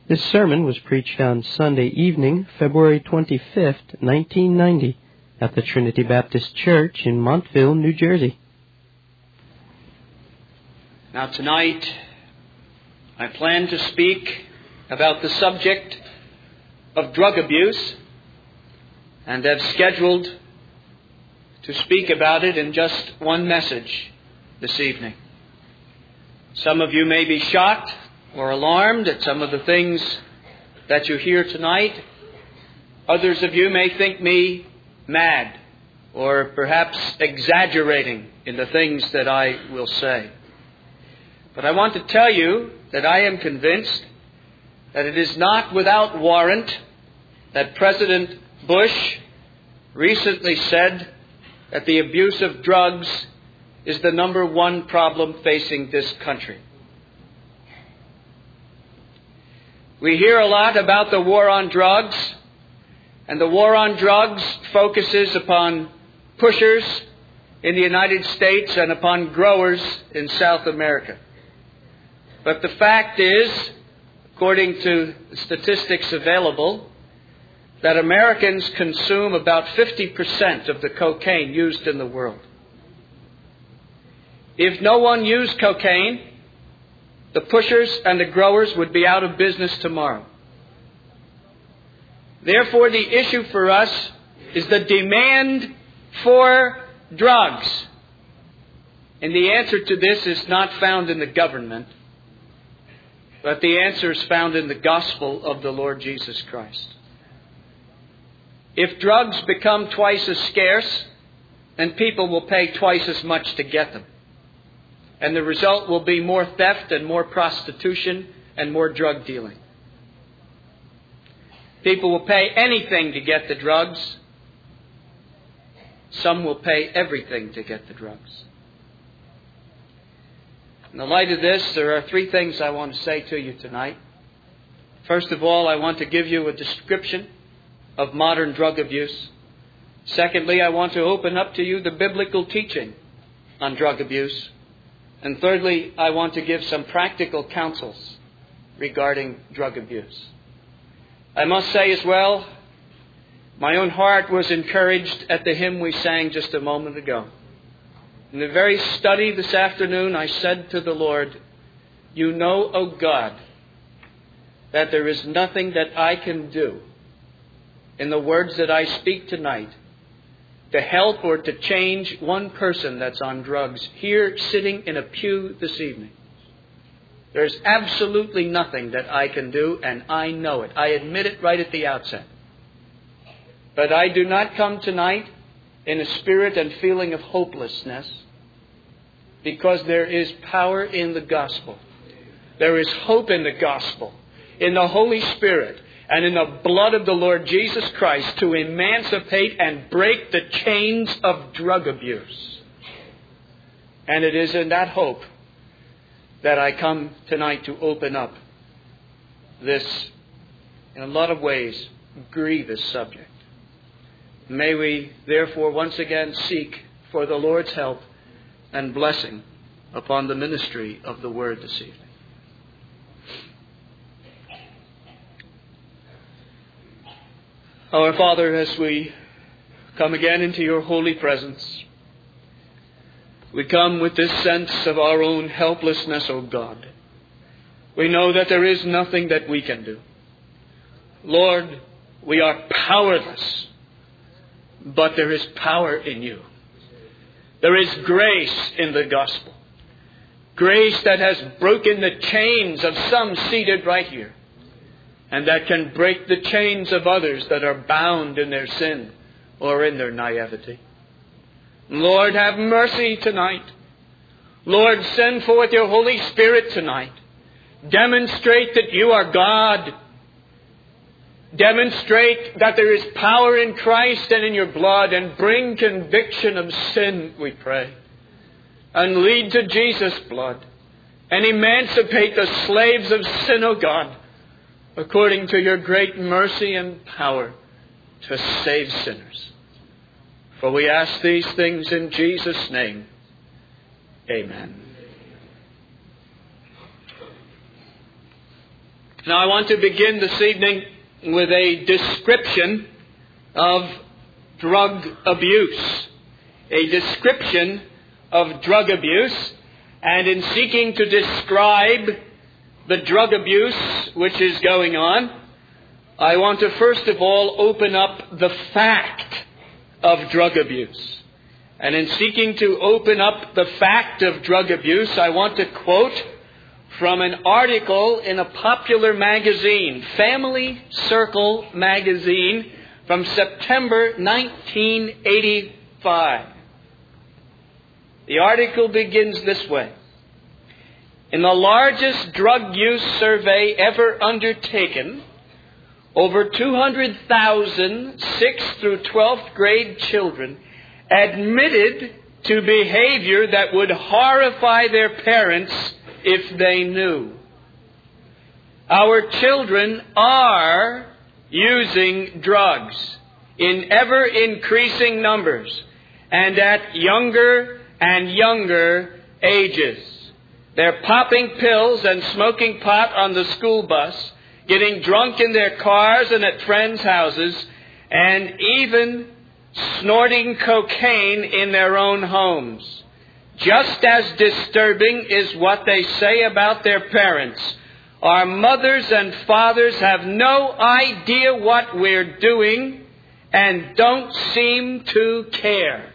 This sermon was preached on Sunday evening, February 25th, 1990, at the Trinity Baptist Church in Montville, New Jersey. Now tonight, I plan to speak about the subject of drug abuse, and have scheduled to speak about it in just one message this evening. Some of you may be shocked or alarmed at some of the things that you hear tonight. Others of you may think me mad or perhaps exaggerating in the things that I will say. But I want to tell you that I am convinced that it is not without warrant that President Bush recently said that the abuse of drugs is the number one problem facing this country. We hear a lot about the war on drugs, and the war on drugs focuses upon pushers in the United States and upon growers in South America. But the fact is, according to statistics available, that Americans consume about 50% of the cocaine used in the world. If no one used cocaine, the pushers and the growers would be out of business tomorrow. Therefore, the issue for us is the demand for drugs. And the answer to this is not found in the government, but the answer is found in the gospel of the Lord Jesus Christ. If drugs become twice as scarce, then people will pay twice as much to get them. And the result will be more theft and more prostitution and more drug dealing. People will pay anything to get the drugs. Some will pay everything to get the drugs. In the light of this, there are three things I want to say to you tonight. First of all, I want to give you a description of modern drug abuse. Secondly, I want to open up to you the biblical teaching on drug abuse. And thirdly, I want to give some practical counsels regarding drug abuse. I must say as well, my own heart was encouraged at the hymn we sang just a moment ago. In the very study this afternoon, I said to the Lord, "You know, O God, that there is nothing that I can do in the words that I speak tonight to help or to change one person that's on drugs here sitting in a pew this evening. There's absolutely nothing that I can do, and I know it. I admit it right at the outset. But I do not come tonight in a spirit and feeling of hopelessness, because there is power in the gospel. There is hope in the gospel, in the Holy Spirit, and in the blood of the Lord Jesus Christ to emancipate and break the chains of drug abuse. And it is in that hope that I come tonight to open up this, in a lot of ways, grievous subject. May we therefore once again seek for the Lord's help and blessing upon the ministry of the Word this evening. Our Father, as we come again into your holy presence, we come with this sense of our own helplessness, O God. We know that there is nothing that we can do. Lord, we are powerless, but there is power in you. There is grace in the gospel. Grace that has broken the chains of some seated right here, and that can break the chains of others that are bound in their sin or in their naivety. Lord, have mercy tonight. Lord, send forth your Holy Spirit tonight. Demonstrate that you are God. Demonstrate that there is power in Christ and in your blood, and bring conviction of sin, we pray. And lead to Jesus' blood, and emancipate the slaves of sin, O God, according to your great mercy and power to save sinners. For we ask these things in Jesus' name. Amen. Now I want to begin this evening with a description of drug abuse. A description of drug abuse. And in seeking to describe the drug abuse which is going on, I want to first of all open up the fact of drug abuse. And in seeking to open up the fact of drug abuse, I want to quote from an article in a popular magazine, Family Circle magazine, from September 1985. The article begins this way. In the largest drug use survey ever undertaken, over 200,000 6th through 12th grade children admitted to behavior that would horrify their parents if they knew. Our children are using drugs in ever increasing numbers and at younger and younger ages. They're popping pills and smoking pot on the school bus, getting drunk in their cars and at friends' houses, and even snorting cocaine in their own homes. Just as disturbing is what they say about their parents. Our mothers and fathers have no idea what we're doing and don't seem to care.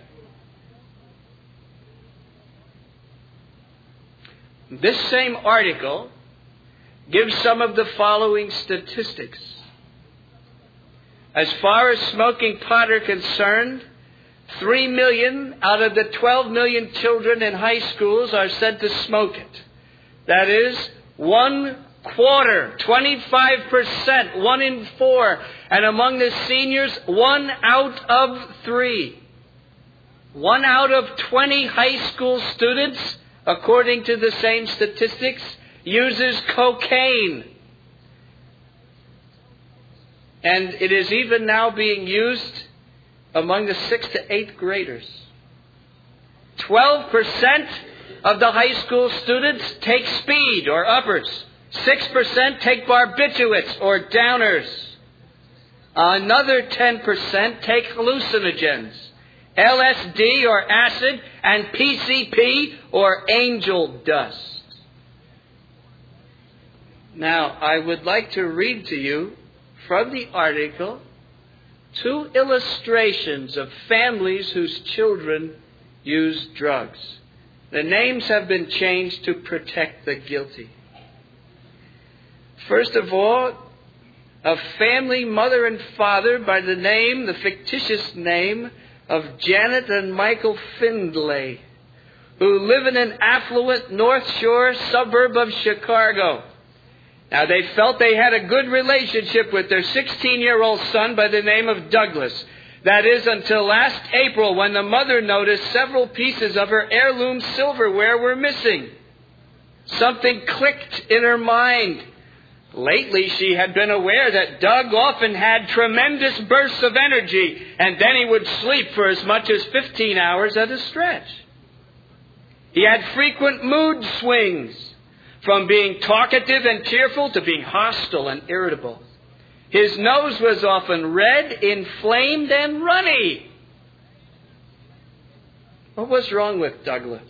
This same article gives some of the following statistics. As far as smoking pot are concerned, 3 million out of the 12 million children in high schools are said to smoke it. That is, 1/4, 25%, 1 in 4. And among the seniors, 1 out of 3. 1 out of 20 high school students, according to the same statistics, uses cocaine. And it is even now being used among the 6th to 8th graders. 12% of the high school students take speed or uppers. 6% take barbiturates or downers. Another 10% take hallucinogens, LSD or acid, and PCP or angel dust. Now, I would like to read to you from the article 2 illustrations of families whose children use drugs. The names have been changed to protect the guilty. First of all, a family mother and father by the fictitious name of Janet and Michael Findlay, who live in an affluent North Shore suburb of Chicago. Now, they felt they had a good relationship with their 16-year-old son by the name of Douglas. That is, until last April, when the mother noticed several pieces of her heirloom silverware were missing. Something clicked in her mind. Lately, she had been aware that Doug often had tremendous bursts of energy, and then he would sleep for as much as 15 hours at a stretch. He had frequent mood swings, from being talkative and cheerful to being hostile and irritable. His nose was often red, inflamed, and runny. What was wrong with Douglas?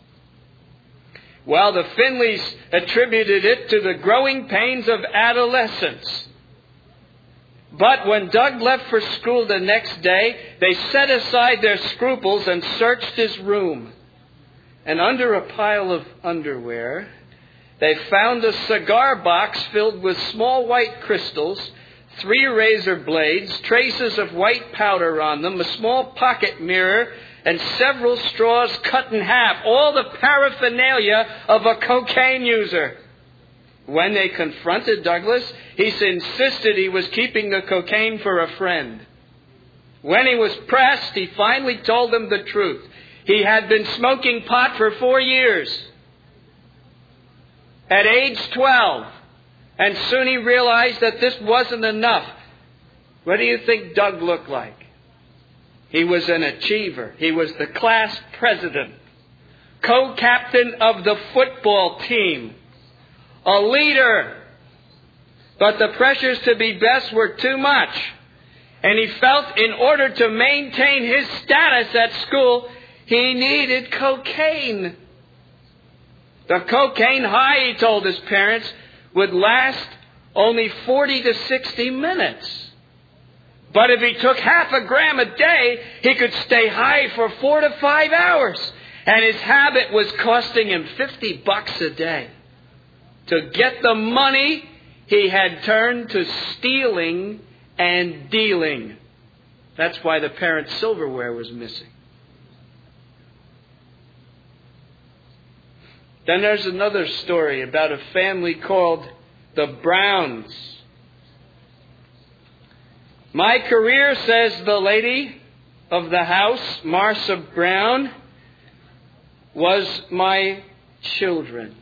Well, the Findlays attributed it to the growing pains of adolescence. But when Doug left for school the next day, they set aside their scruples and searched his room. And under a pile of underwear, they found a cigar box filled with small white crystals, 3 razor blades, traces of white powder on them, a small pocket mirror, and several straws cut in half, all the paraphernalia of a cocaine user. When they confronted Douglas, he insisted he was keeping the cocaine for a friend. When he was pressed, he finally told them the truth. He had been smoking pot for 4 years. At age 12, and soon he realized that this wasn't enough. What do you think Doug looked like? He was an achiever. He was the class president, co-captain of the football team, a leader, But the pressures to be best were too much. And he felt in order to maintain his status at school, he needed cocaine. The cocaine high, he told his parents, would last only 40 to 60 minutes. But if he took half a gram a day, he could stay high for 4 to 5 hours. And his habit was costing him $50 a day. To get the money, he had turned to stealing and dealing. That's why the parents' silverware was missing. Then there's another story about a family called the Browns. My career, says the lady of the house, Marcia Brown, was my children.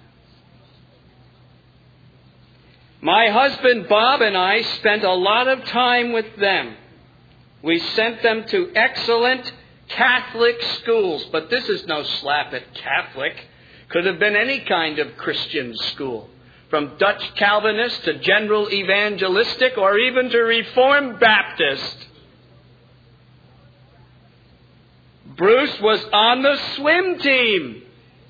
My husband Bob and I spent a lot of time with them. We sent them to excellent Catholic schools, but this is no slap at Catholic. Could have been any kind of Christian school, from Dutch Calvinist to General Evangelistic or even to Reformed Baptist. Bruce was on the swim team.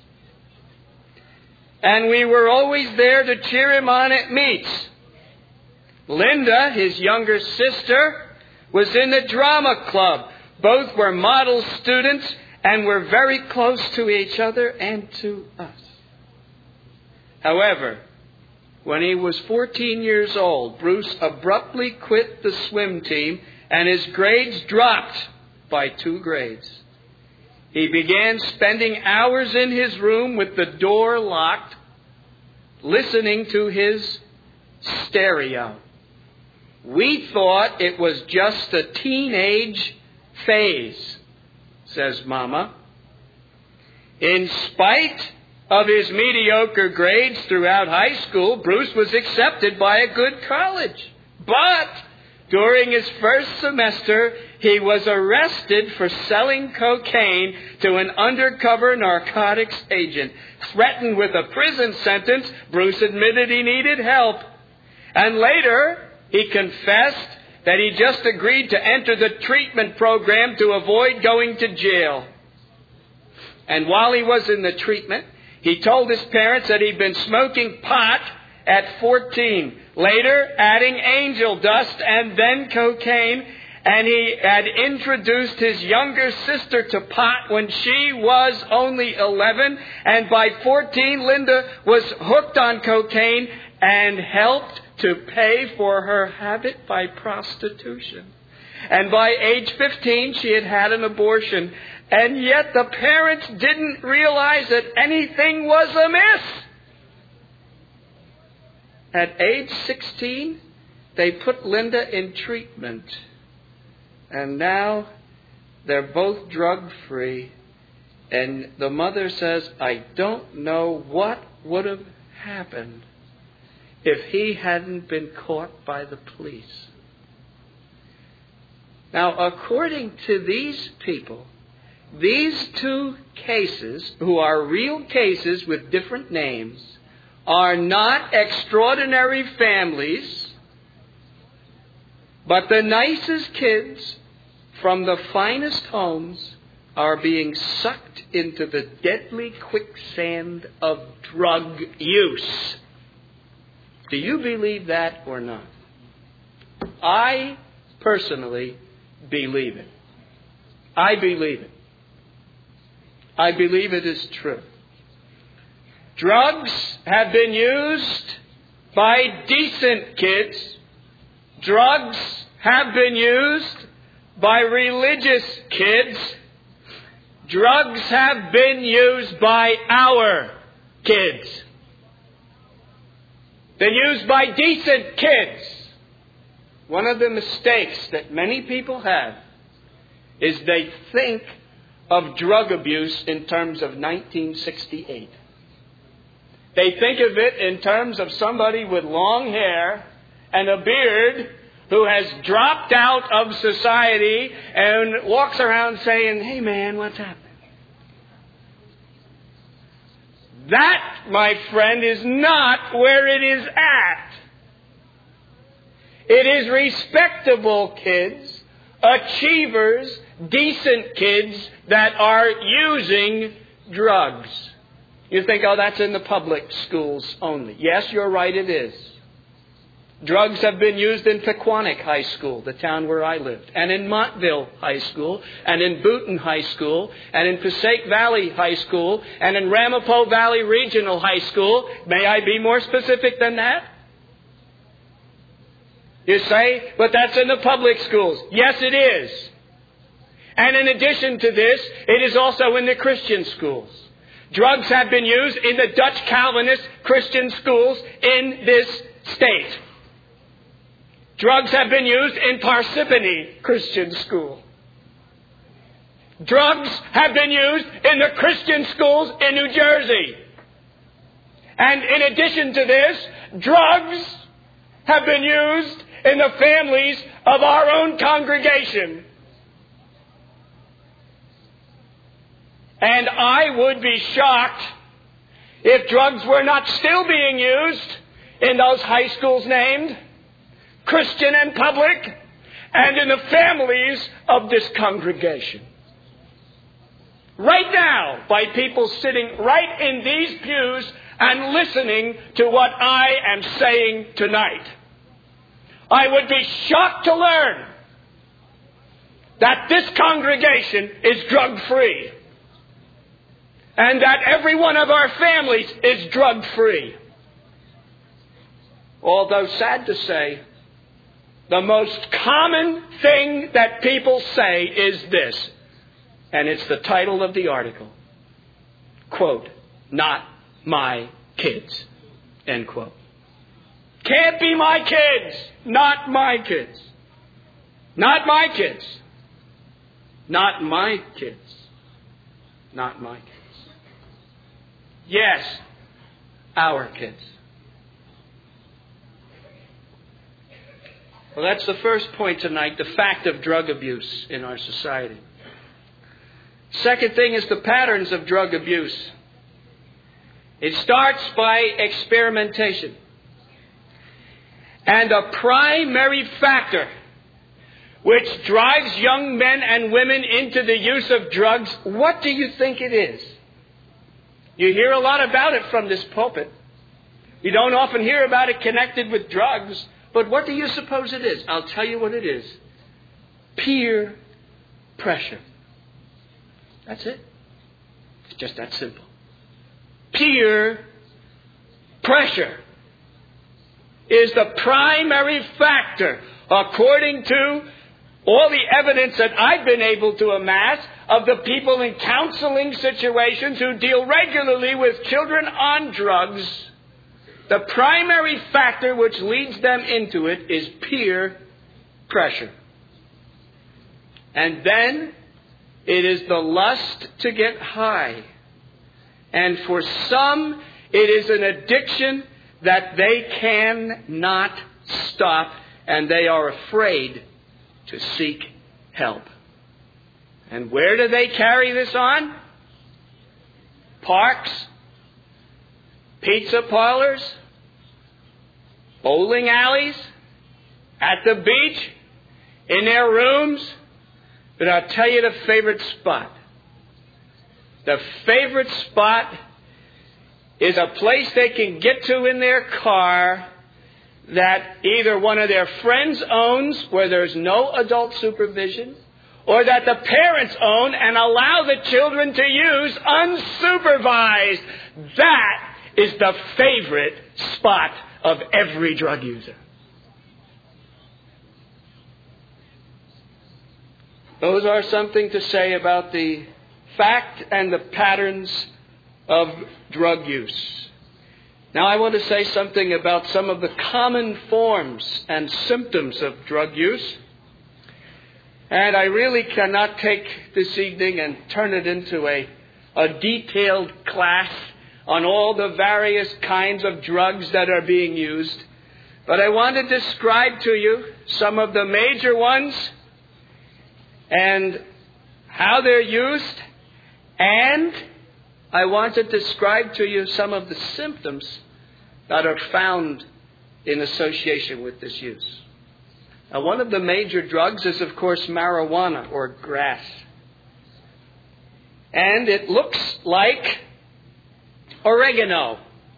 And we were always there to cheer him on at meets. Linda, his younger sister, was in the drama club. Both were model students and were very close to each other and to us. However, when he was 14 years old, Bruce abruptly quit the swim team and his grades dropped by 2 grades. He began spending hours in his room with the door locked, listening to his stereo. We thought it was just a teenage phase, says Mama. In spite of his mediocre grades throughout high school, Bruce was accepted by a good college. But during his first semester, he was arrested for selling cocaine to an undercover narcotics agent. Threatened with a prison sentence, Bruce admitted he needed help. And later, he confessed that he just agreed to enter the treatment program to avoid going to jail. And while he was in the treatment, he told his parents that he'd been smoking pot at 14, later adding angel dust and then cocaine, and he had introduced his younger sister to pot when she was only 11, and by 14, Linda was hooked on cocaine and helped to pay for her habit by prostitution. And by age 15, she had had an abortion. And yet the parents didn't realize that anything was amiss. At age 16, they put Linda in treatment. And now they're both drug-free. And the mother says, I don't know what would have happened if he hadn't been caught by the police. Now, according to these people, these 2 cases, who are real cases with different names, are not extraordinary families, but the nicest kids from the finest homes are being sucked into the deadly quicksand of drug use. Do you believe that or not? I personally believe it. I believe it. I believe it is true. Drugs have been used by decent kids. Drugs have been used by religious kids. Drugs have been used by our kids. Been used by decent kids. One of the mistakes that many people have is they think of drug abuse in terms of 1968. They think of it in terms of somebody with long hair and a beard who has dropped out of society and walks around saying, hey man, what's happening? That, my friend, is not where it is at. It is respectable kids, achievers, decent kids that are using drugs. You think, oh, that's in the public schools only. Yes, you're right, it is. Drugs have been used in Pequannock High School, the town where I lived, and in Montville High School, and in Boonton High School, and in Passaic Valley High School, and in Ramapo Valley Regional High School. May I be more specific than that? You say, but that's in the public schools. Yes, it is. And in addition to this, it is also in the Christian schools. Drugs have been used in the Dutch Calvinist Christian schools in this state. Drugs have been used in Parsippany Christian School. Drugs have been used in the Christian schools in New Jersey. And in addition to this, drugs have been used in the families of our own congregation. And I would be shocked if drugs were not still being used in those high schools named, Christian and public, and in the families of this congregation. Right now, by people sitting right in these pews and listening to what I am saying tonight. I would be shocked to learn that this congregation is drug-free. And that every one of our families is drug-free. Although, sad to say, the most common thing that people say is this, and it's the title of the article. Quote, not my kids. End quote. Can't be my kids. Not my kids. Not my kids. Not my kids. Not my kids. Yes, our kids. Well, that's the first point tonight, the fact of drug abuse in our society. Second thing is the patterns of drug abuse. It starts by experimentation. And a primary factor which drives young men and women into the use of drugs, what do you think it is? You hear a lot about it from this pulpit. You don't often hear about it connected with drugs. But what do you suppose it is? I'll tell you what it is. Peer pressure. That's it. It's just that simple. Peer pressure is the primary factor, according to all the evidence that I've been able to amass of the people in counseling situations who deal regularly with children on drugs. The primary factor which leads them into it is peer pressure. And then it is the lust to get high. And for some, it is an addiction that they cannot stop, and they are afraid to seek help. And where do they carry this on? Parks, pizza parlors, bowling alleys, at the beach, in their rooms. But I'll tell you the favorite spot. The favorite spot is a place they can get to in their car that either one of their friends owns where there's no adult supervision, or that the parents own and allow the children to use unsupervised. That is the favorite spot of every drug user. Those are something to say about the fact and the patterns of drug use. Now I want to say something about some of the common forms and symptoms of drug use. And I really cannot take this evening and turn it into a detailed class on all the various kinds of drugs that are being used. But I want to describe to you some of the major ones and how they're used. And I want to describe to you some of the symptoms that are found in association with this use. Now, one of the major drugs is, of course, marijuana or grass. And it looks like oregano.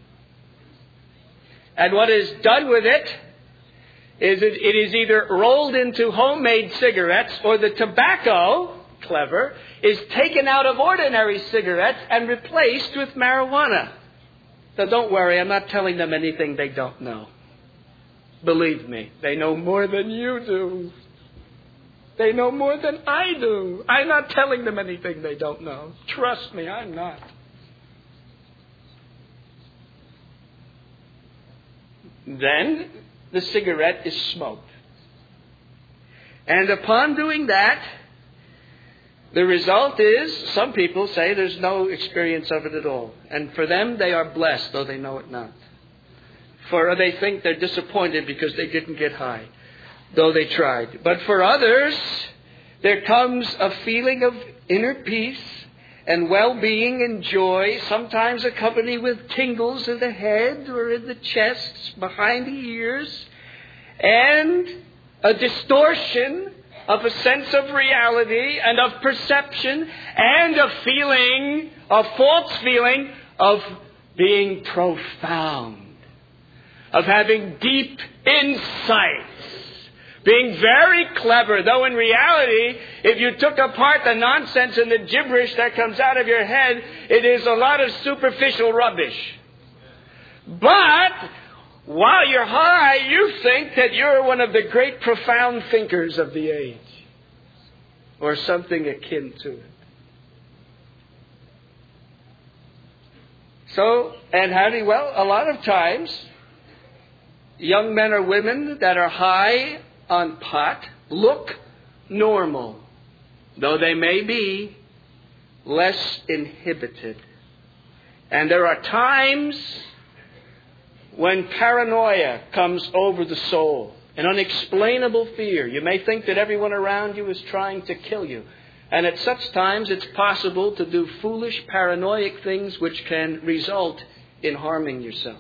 And what is done with it is it is either rolled into homemade cigarettes, or the tobacco, clever, is taken out of ordinary cigarettes and replaced with marijuana. Now don't worry, I'm not telling them anything they don't know. Believe me, they know more than you do. They know more than I do. I'm not telling them anything they don't know. Trust me, I'm not. Then the cigarette is smoked. And upon doing that, the result is, some people say there's no experience of it at all. And for them, they are blessed, though they know it not. For they think they're disappointed because they didn't get high, though they tried. But for others, there comes a feeling of inner peace and well-being and joy, sometimes accompanied with tingles in the head or in the chest, behind the ears, and a distortion of a sense of reality and of perception, and a feeling, a false feeling of being profound, of having deep insights, being very clever, though in reality, if you took apart the nonsense and the gibberish that comes out of your head, it is a lot of superficial rubbish. But while you're high, you think that you're one of the great profound thinkers of the age, or something akin to it. So, and well, a lot of times, young men or women that are high on pot look normal, though they may be less inhibited. And there are times when paranoia comes over the soul, an unexplainable fear. You may think that everyone around you is trying to kill you. And at such times, it's possible to do foolish, paranoid things which can result in harming yourself.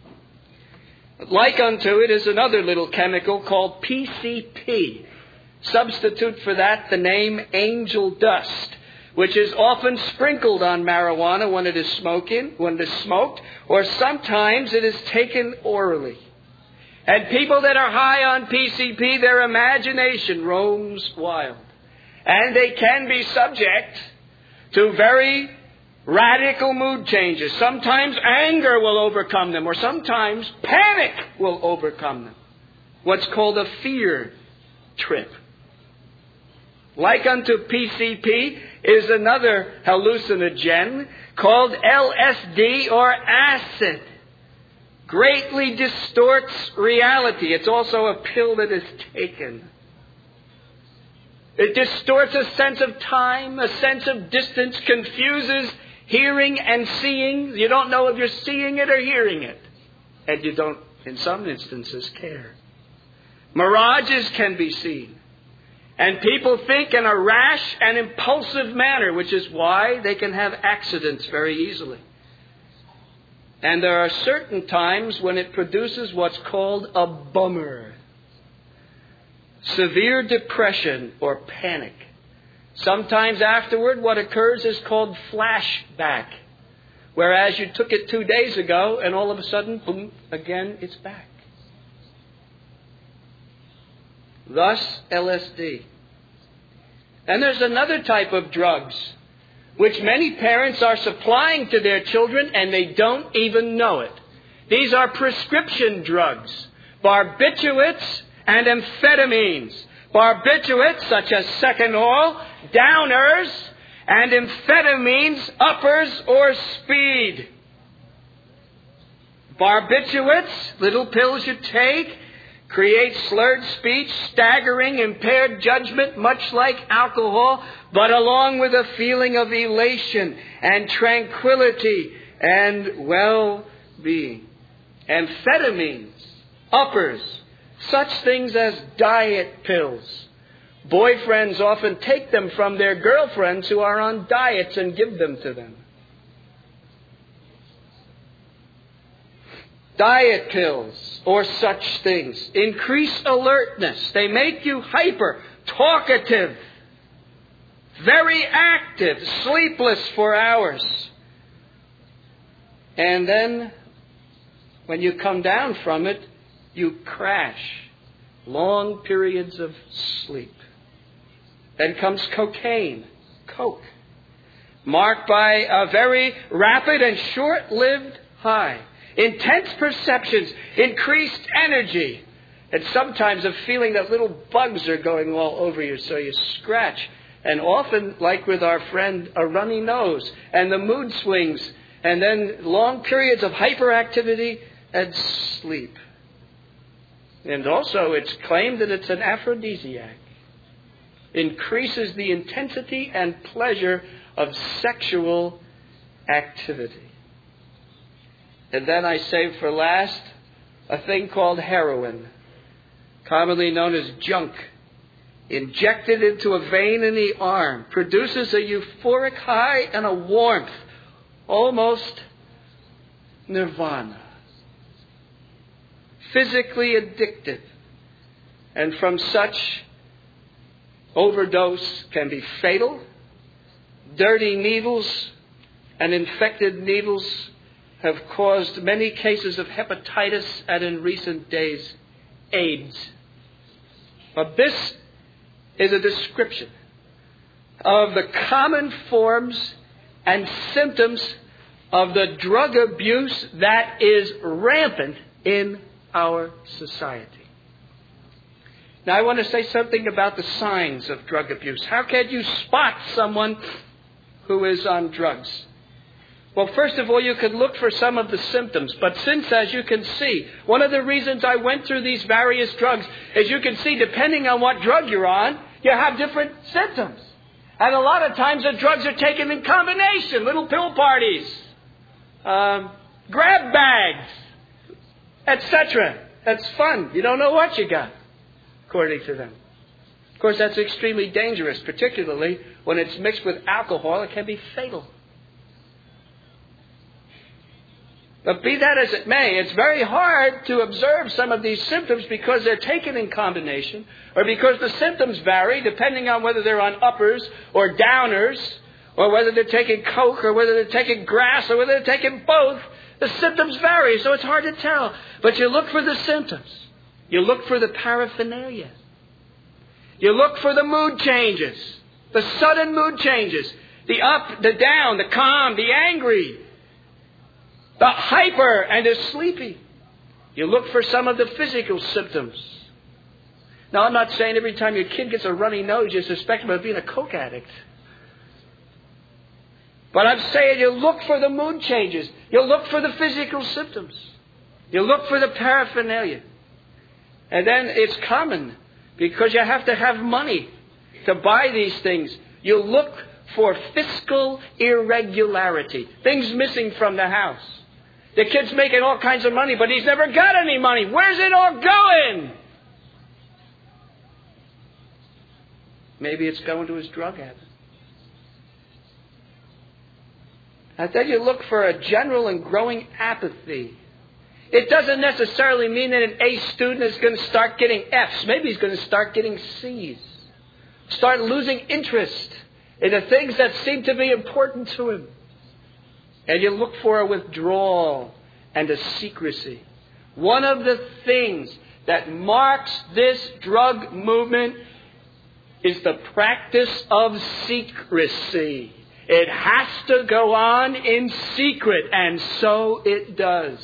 Like unto it is another little chemical called PCP. Substitute for that the name angel dust, which is often sprinkled on marijuana when it is smoked, or sometimes it is taken orally. And people that are high on PCP, their imagination roams wild. And they can be subject to very radical mood changes. Sometimes anger will overcome them, or sometimes panic will overcome them. What's called a fear trip. Like unto PCP is another hallucinogen called LSD or acid. Greatly distorts reality. It's also a pill that is taken. It distorts a sense of time, a sense of distance, confuses hearing and seeing. You don't know if you're seeing it or hearing it. And you don't, in some instances, care. Mirages can be seen. And people think in a rash and impulsive manner, which is why they can have accidents very easily. And there are certain times when it produces what's called a bummer. Severe depression or panic. Sometimes afterward, what occurs is called flashback. Whereas you took it 2 days ago and all of a sudden, boom, again it's back. Thus, LSD. And there's another type of drugs which many parents are supplying to their children and they don't even know it. These are prescription drugs, barbiturates and amphetamines. Barbiturates such as Seconal, downers, and amphetamines, uppers or speed. Barbiturates, little pills you take, create slurred speech, staggering, impaired judgment, much like alcohol, but along with a feeling of elation and tranquility and well-being. Amphetamines, uppers, such things as diet pills. Boyfriends often take them from their girlfriends who are on diets and give them to them. diet pills, or such things. Increase alertness. They make you hyper, talkative, very active, sleepless for hours. And then, when you come down from it, you crash. Long periods of sleep. Then comes cocaine, coke, marked by a very rapid and short-lived high. Intense perceptions, increased energy, and sometimes a feeling that little bugs are going all over you, so you scratch. And often, like with our friend, a runny nose, and the mood swings, and then long periods of hyperactivity and sleep. And also, it's claimed that it's an aphrodisiac. Increases the intensity and pleasure of sexual activity. And then I save for last a thing called heroin, commonly known as junk, injected into a vein in the arm, produces a euphoric high and a warmth, almost nirvana. Physically addictive, and from such overdose can be fatal. Dirty needles and infected needles have caused many cases of hepatitis and in recent days, AIDS. But this is a description of the common forms and symptoms of the drug abuse that is rampant in our society. Now I want to say something about the signs of drug abuse. How can you spot someone who is on drugs? Well, first of all, you could look for some of the symptoms. But since, as you can see, one of the reasons I went through these various drugs is you can see, depending on what drug you're on, you have different symptoms. And a lot of times the drugs are taken in combination. Little pill parties, grab bags, etc. That's fun. You don't know what you got, according to them. Of course, that's extremely dangerous, particularly when it's mixed with alcohol. It can be fatal. But be that as it may, it's very hard to observe some of these symptoms because they're taken in combination, or because the symptoms vary depending on whether they're on uppers or downers, or whether they're taking coke, or whether they're taking grass, or whether they're taking both. The symptoms vary, so it's hard to tell. But you look for the symptoms. You look for the paraphernalia. You look for the mood changes, the sudden mood changes, the up, the down, the calm, the angry, the hyper and the sleepy. You look for some of the physical symptoms. Now, I'm not saying every time your kid gets a runny nose, you suspect him of being a coke addict. But I'm saying you look for the mood changes. You look for the physical symptoms. You look for the paraphernalia. And then it's common, because you have to have money to buy these things. You look for fiscal irregularity. Things missing from the house. The kid's making all kinds of money, but he's never got any money. Where's it all going? Maybe it's going to his drug habit. And then you look for a general and growing apathy. It doesn't necessarily mean that an A student is going to start getting Fs. Maybe he's going to start getting Cs. Start losing interest in the things that seem to be important to him. And you look for a withdrawal and a secrecy. One of the things that marks this drug movement is the practice of secrecy. It has to go on in secret, and so it does.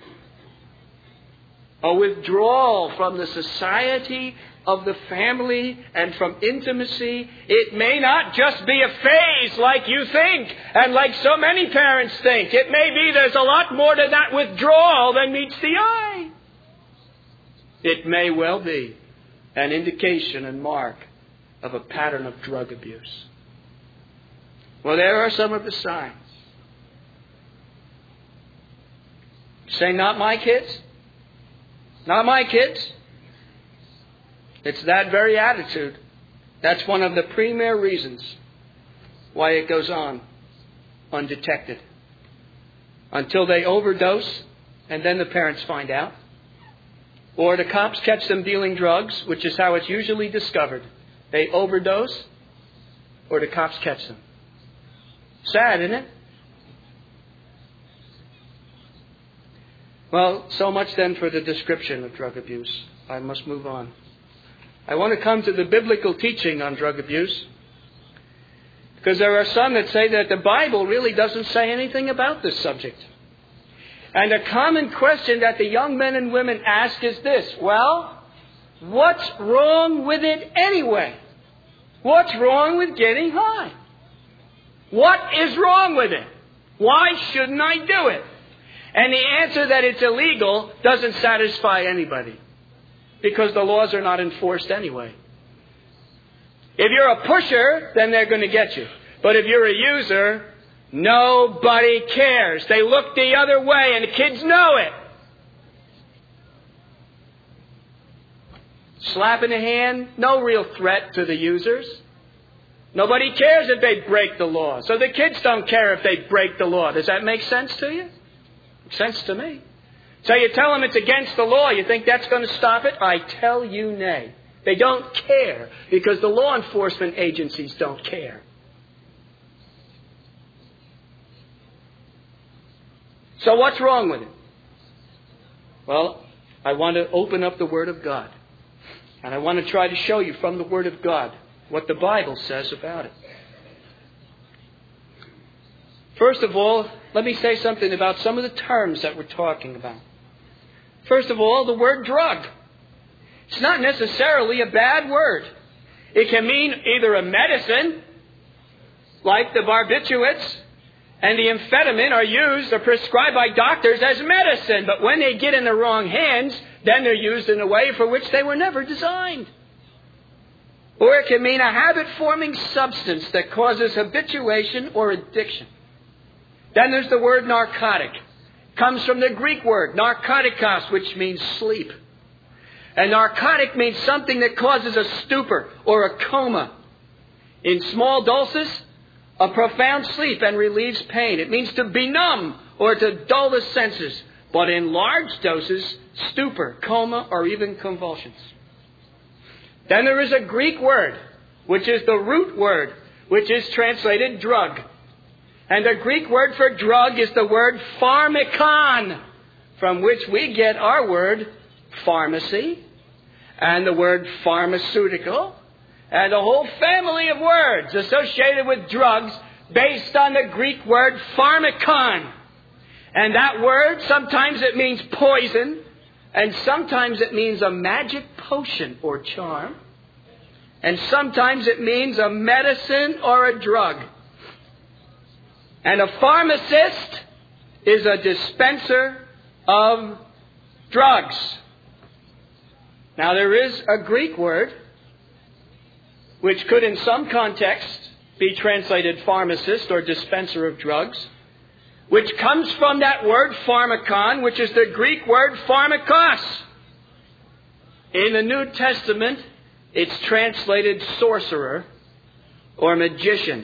A withdrawal from the society of the family and from intimacy. It may not just be a phase like you think and like so many parents think. It may be there's a lot more to that withdrawal than meets the eye. It may well be an indication and mark of a pattern of drug abuse. Well, there are some of the signs. Say, not my kids? Not my kids? It's that very attitude. That's one of the premier reasons why it goes on undetected. Until they overdose and then the parents find out. Or the cops catch them dealing drugs, which is how it's usually discovered. They overdose, or the cops catch them. Sad, isn't it? Well, so much then for the description of drug abuse. I must move on. I want to come to the biblical teaching on drug abuse, because there are some that say that the Bible really doesn't say anything about this subject. And a common question that the young men and women ask is this: well, what's wrong with it anyway? What's wrong with getting high? What is wrong with it? Why shouldn't I do it? And the answer that it's illegal doesn't satisfy anybody, because the laws are not enforced anyway. If you're a pusher, then they're going to get you. But if you're a user, nobody cares. They look the other way, and the kids know it. Slap in the hand, no real threat to the users. Nobody cares if they break the law. So the kids don't care if they break the law. Does that make sense to you? Makes sense to me. So you tell them it's against the law. You think that's going to stop it? I tell you nay. They don't care, because the law enforcement agencies don't care. So what's wrong with it? Well, I want to open up the Word of God. And I want to try to show you from the Word of God what the Bible says about it. First of all, let me say something about some of the terms that we're talking about. First of all, the word drug. It's not necessarily a bad word. It can mean either a medicine, like the barbiturates and the amphetamine are used or prescribed by doctors as medicine. But when they get in the wrong hands, then they're used in a way for which they were never designed. Or it can mean a habit-forming substance that causes habituation or addiction. Then there's the word narcotic. It comes from the Greek word narkotikos, which means sleep. And narcotic means something that causes a stupor or a coma. In small doses, a profound sleep and relieves pain. It means to benumb or to dull the senses. But in large doses, stupor, coma, or even convulsions. Then there is a Greek word, which is the root word, which is translated drug. And the Greek word for drug is the word pharmakon, from which we get our word pharmacy, and the word pharmaceutical, and a whole family of words associated with drugs based on the Greek word pharmakon. And that word, sometimes it means poison, and sometimes it means a magic potion or charm, and sometimes it means a medicine or a drug. And a pharmacist is a dispenser of drugs. Now there is a Greek word which could in some context be translated pharmacist or dispenser of drugs, which comes from that word pharmakon, which is the Greek word pharmakos. In the New Testament, it's translated sorcerer or magician.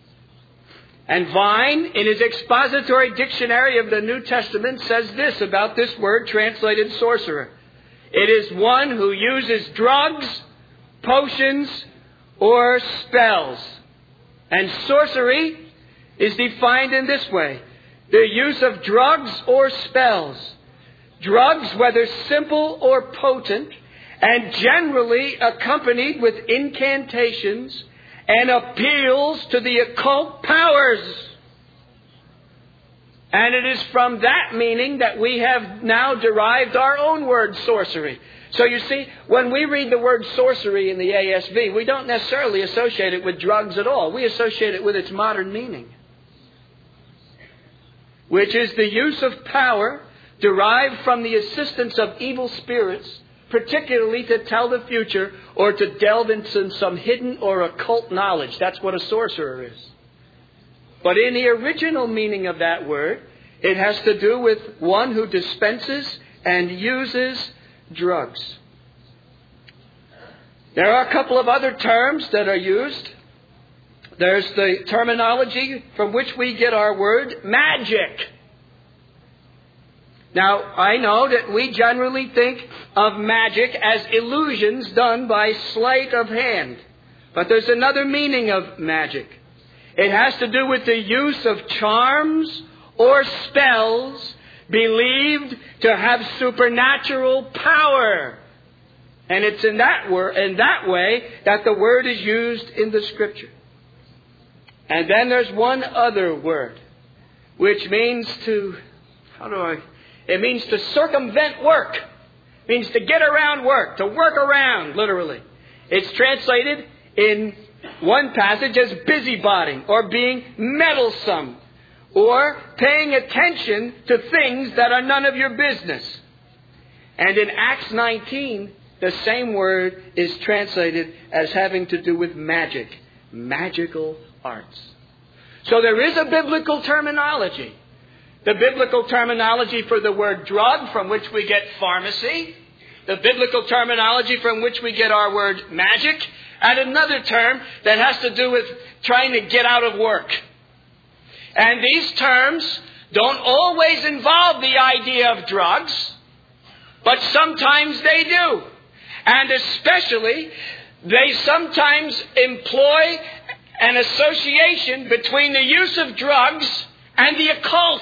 And Vine, in his expository dictionary of the New Testament, says this about this word translated sorcerer. It is one who uses drugs, potions, or spells. And sorcery is defined in this way: the use of drugs or spells. Drugs, whether simple or potent, and generally accompanied with incantations and appeals to the occult powers. And it is from that meaning that we have now derived our own word sorcery. So you see, when we read the word sorcery in the ASV, we don't necessarily associate it with drugs at all. We associate it with its modern meaning, which is the use of power derived from the assistance of evil spirits, particularly to tell the future or to delve into some hidden or occult knowledge. That's what a sorcerer is. But in the original meaning of that word, it has to do with one who dispenses and uses drugs. There are a couple of other terms that are used. There's the terminology from which we get our word magic. Now, I know that we generally think of magic as illusions done by sleight of hand. But there's another meaning of magic. It has to do with the use of charms or spells believed to have supernatural power. And it's in that way that the word is used in the Scripture. And then there's one other word, which means it means to circumvent work. It means to get around work, to work around, literally. It's translated in one passage as busybody, or being meddlesome, or paying attention to things that are none of your business. And in Acts 19, the same word is translated as having to do with magic, magical arts. So there is a biblical terminology. The biblical terminology for the word drug, from which we get pharmacy. The biblical terminology from which we get our word magic. And another term that has to do with trying to get out of work. And these terms don't always involve the idea of drugs, but sometimes they do. And especially, they sometimes employ an association between the use of drugs and the occult.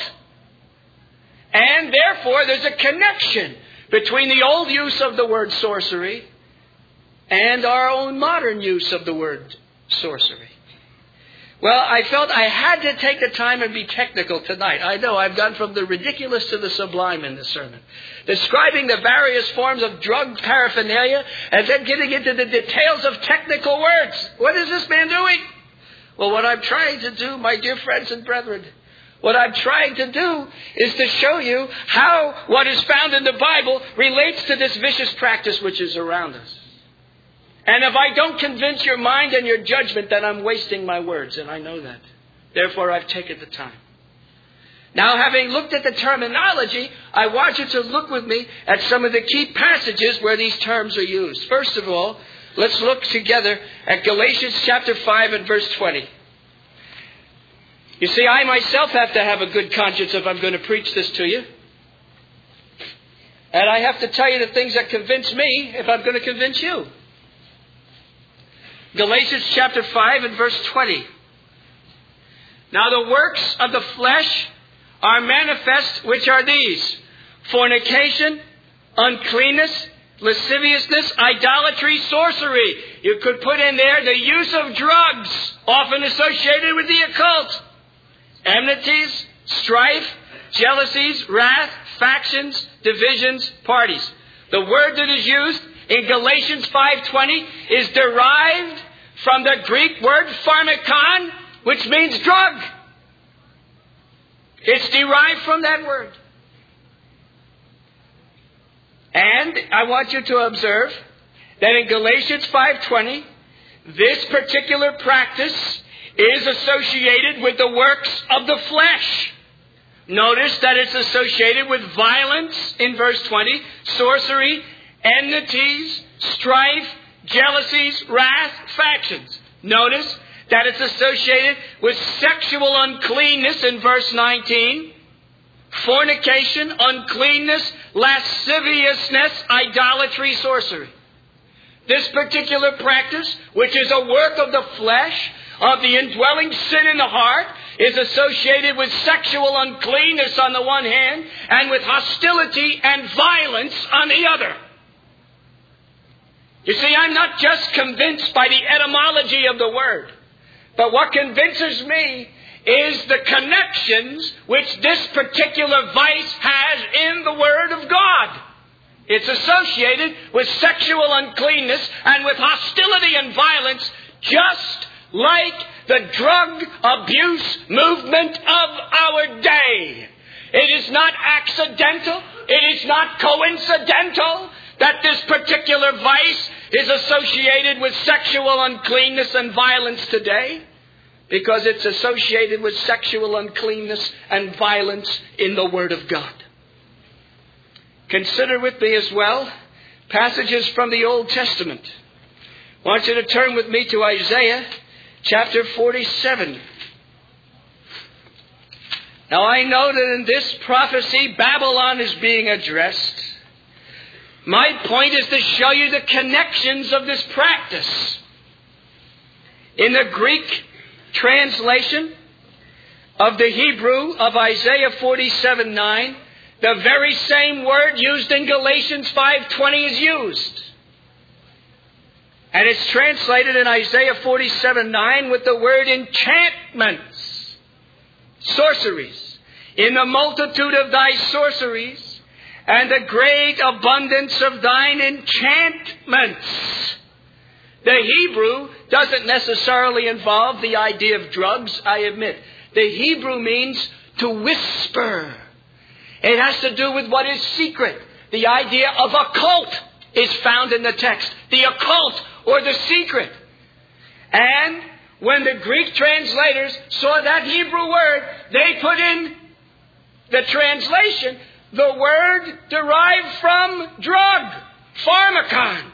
And therefore, there's a connection between the old use of the word sorcery and our own modern use of the word sorcery. Well, I felt I had to take the time and be technical tonight. I know I've gone from the ridiculous to the sublime in this sermon, describing the various forms of drug paraphernalia and then getting into the details of technical words. What is this man doing? Well, what I'm trying to do, my dear friends and brethren, what I'm trying to do is to show you how what is found in the Bible relates to this vicious practice which is around us. And if I don't convince your mind and your judgment, then I'm wasting my words, and I know that. Therefore, I've taken the time. Now, having looked at the terminology, I want you to look with me at some of the key passages where these terms are used. First of all, let's look together at Galatians chapter 5 and verse 20. You see, I myself have to have a good conscience if I'm going to preach this to you. And I have to tell you the things that convince me if I'm going to convince you. Galatians chapter 5 and verse 20. Now the works of the flesh are manifest, which are these: fornication, uncleanness, lasciviousness, idolatry, sorcery. You could put in there the use of drugs, often associated with the occult. Enmities, strife, jealousies, wrath, factions, divisions, parties. The word that is used in Galatians 5:20 is derived from the Greek word pharmakon, which means drug. It's derived from that word. And I want you to observe that in Galatians 5:20, this particular practice is associated with the works of the flesh. Notice that it's associated with violence in verse 20, sorcery, enmities, strife, jealousies, wrath, factions. Notice that it's associated with sexual uncleanness in verse 19, fornication, uncleanness, lasciviousness, idolatry, sorcery. This particular practice, which is a work of the flesh, of the indwelling sin in the heart, is associated with sexual uncleanness on the one hand and with hostility and violence on the other. You see, I'm not just convinced by the etymology of the word, but what convinces me is the connections which this particular vice has in the Word of God. It's associated with sexual uncleanness and with hostility and violence, just like the drug abuse movement of our day. It is not accidental. It is not coincidental that this particular vice is associated with sexual uncleanness and violence today, because it's associated with sexual uncleanness and violence in the Word of God. Consider with me as well passages from the Old Testament. I want you to turn with me to Isaiah chapter 47. Now I know that in this prophecy, Babylon is being addressed. My point is to show you the connections of this practice. In the Greek translation of the Hebrew of Isaiah 47:9, the very same word used in Galatians 5:20 is used. And it's translated in Isaiah 47:9 with the word enchantments, sorceries. In the multitude of thy sorceries and the great abundance of thine enchantments. The Hebrew doesn't necessarily involve the idea of drugs, I admit. The Hebrew means to whisper. It has to do with what is secret. The idea of occult is found in the text. The occult or the secret. And when the Greek translators saw that Hebrew word, they put in the translation the word derived from drug, pharmakon,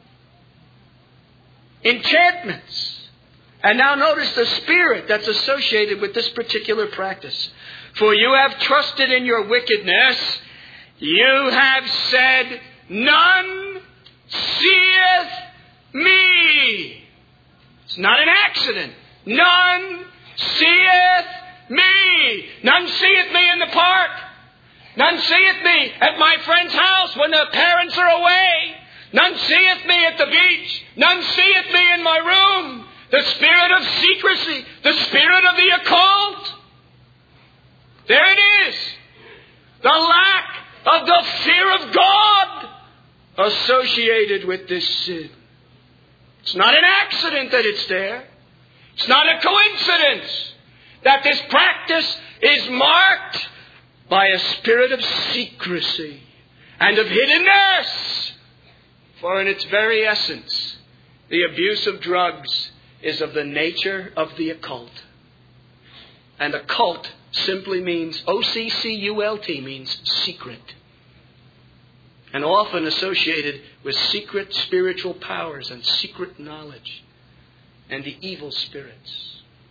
enchantments. And now notice the spirit that's associated with this particular practice. For you have trusted in your wickedness. You have said, none seeth me. It's not an accident. None seeth me. None seeth me in the park. None seeth me at my friend's house when the parents are away. None seeth me at the beach. None seeth me in my room. The spirit of secrecy. The spirit of the occult. There it is. The lack of the fear of God associated with this sin. It's not an accident that it's there. It's not a coincidence that this practice is marked by a spirit of secrecy and of hiddenness. For in its very essence, the abuse of drugs is of the nature of the occult. And occult simply means, O-C-C-U-L-T means secret. And often associated with secret spiritual powers and secret knowledge and the evil spirits.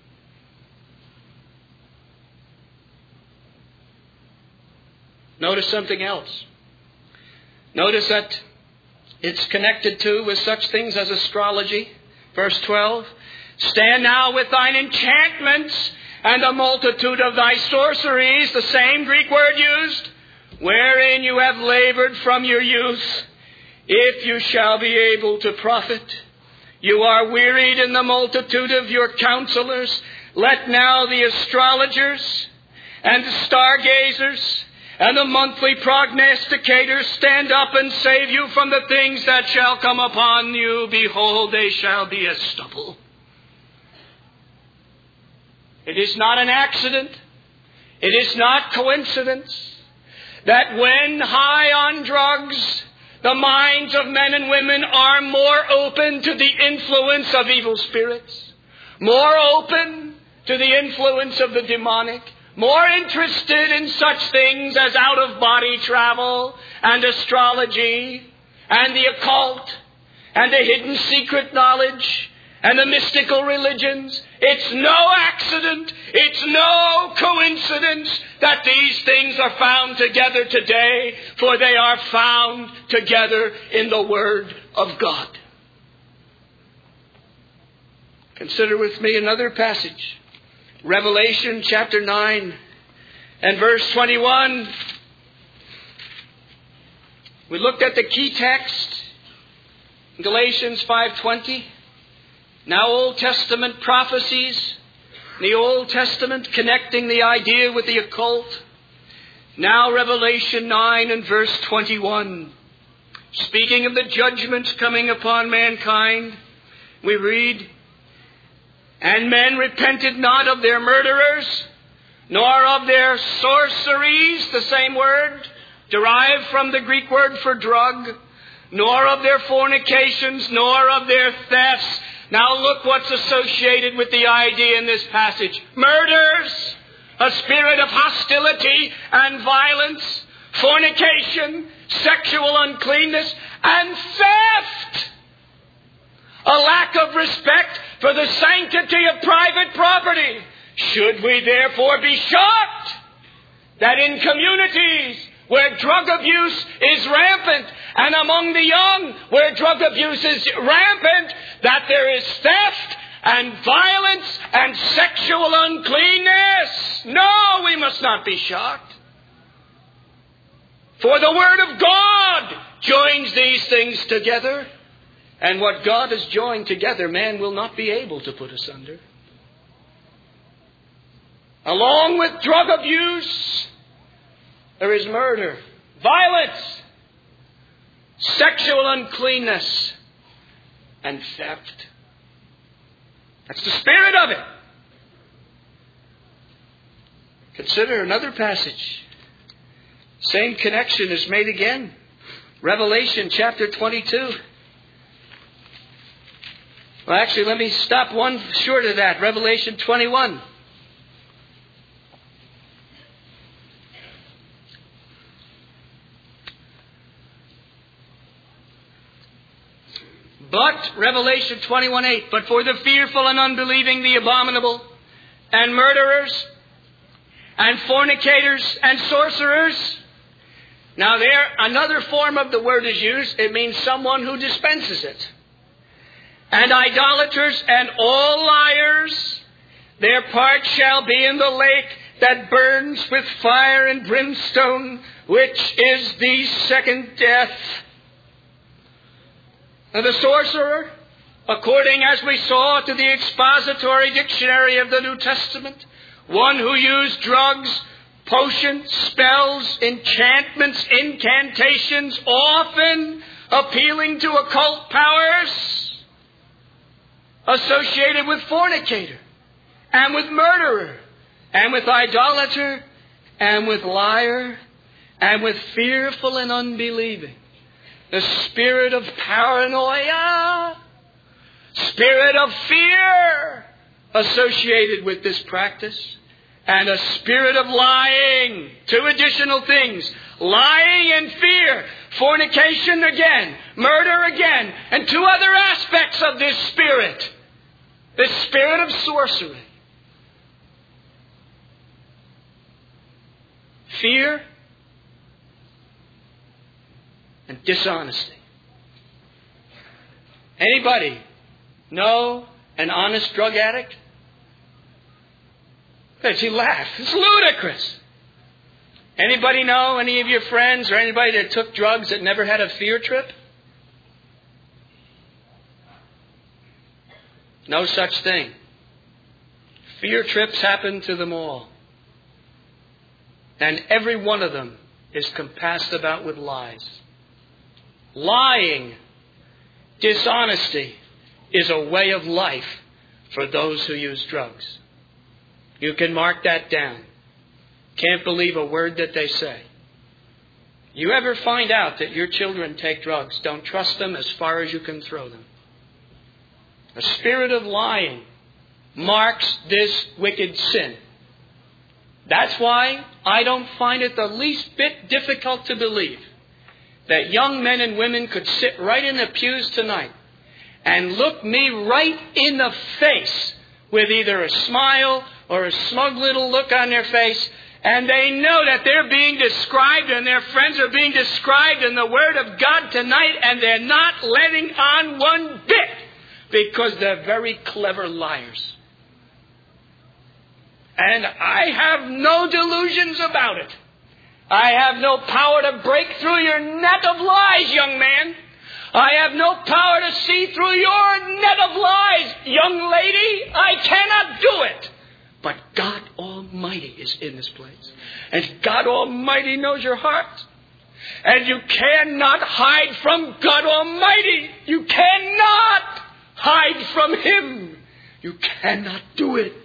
Notice something else. Notice that it's connected to with such things as astrology. Verse 12. Stand now with thine enchantments and the multitude of thy sorceries, the same Greek word used, wherein you have labored from your youth, if you shall be able to profit. You are wearied in the multitude of your counselors. Let now the astrologers and the stargazers and the monthly prognosticators stand up and save you from the things that shall come upon you. Behold, they shall be as stubble. It is not an accident. It is not coincidence that when high on drugs, the minds of men and women are more open to the influence of evil spirits, more open to the influence of the demonic, more interested in such things as out-of-body travel and astrology and the occult and the hidden secret knowledge and the mystical religions. It's no accident, it's no coincidence that these things are found together today, for they are found together in the Word of God. Consider with me another passage. Revelation chapter 9 and verse 21. We looked at the key text, Galatians 5:20. Now Old Testament prophecies, the Old Testament connecting the idea with the occult. Now Revelation 9 and verse 21. Speaking of the judgments coming upon mankind, we read, and men repented not of their murderers, nor of their sorceries, the same word, derived from the Greek word for drug, nor of their fornications, nor of their thefts. Now look what's associated with the idea in this passage. Murders, a spirit of hostility and violence, fornication, sexual uncleanness, and theft. A lack of respect for the sanctity of private property. Should we therefore be shocked that in communities where drug abuse is rampant, and among the young where drug abuse is rampant, that there is theft and violence and sexual uncleanness. No, we must not be shocked. For the Word of God joins these things together. And what God has joined together, man will not be able to put asunder. Along with drug abuse, there is murder, violence, sexual uncleanness, and theft. That's the spirit of it. Consider another passage. Same connection is made again. Revelation chapter 22. Well, actually, let me stop one short of that. Revelation 21. But, Revelation 21:8, but for the fearful and unbelieving, the abominable, and murderers, and fornicators, and sorcerers. Now there, another form of the word is used. It means someone who dispenses it. And idolaters and all liars, their part shall be in the lake that burns with fire and brimstone, which is the second death. Now the sorcerer, according as we saw to the expository dictionary of the New Testament, one who used drugs, potions, spells, enchantments, incantations, often appealing to occult powers, associated with fornicator, and with murderer, and with idolater, and with liar, and with fearful and unbelieving. The spirit of paranoia, spirit of fear associated with this practice, and a spirit of lying. Two additional things. Lying and fear. Fornication again. Murder again. And two other aspects of this spirit. The spirit of sorcery. Fear and dishonesty. Anybody know an honest drug addict? You laugh. It's ludicrous. Anybody know any of your friends or anybody that took drugs that never had a fear trip? No such thing. Fear trips happen to them all. And every one of them is compassed about with lies. Lying, dishonesty is a way of life for those who use drugs. You can mark that down. Can't believe a word that they say. You ever find out that your children take drugs, don't trust them as far as you can throw them. A spirit of lying marks this wicked sin. That's why I don't find it the least bit difficult to believe that young men and women could sit right in the pews tonight and look me right in the face with either a smile or a smug little look on their face, and they know that they're being described and their friends are being described in the Word of God tonight, and they're not letting on one bit because they're very clever liars. And I have no delusions about it. I have no power to break through your net of lies, young man. I have no power to see through your net of lies, young lady. I cannot do it. But God Almighty is in this place. And God Almighty knows your heart. And you cannot hide from God Almighty. You cannot hide from Him. You cannot do it.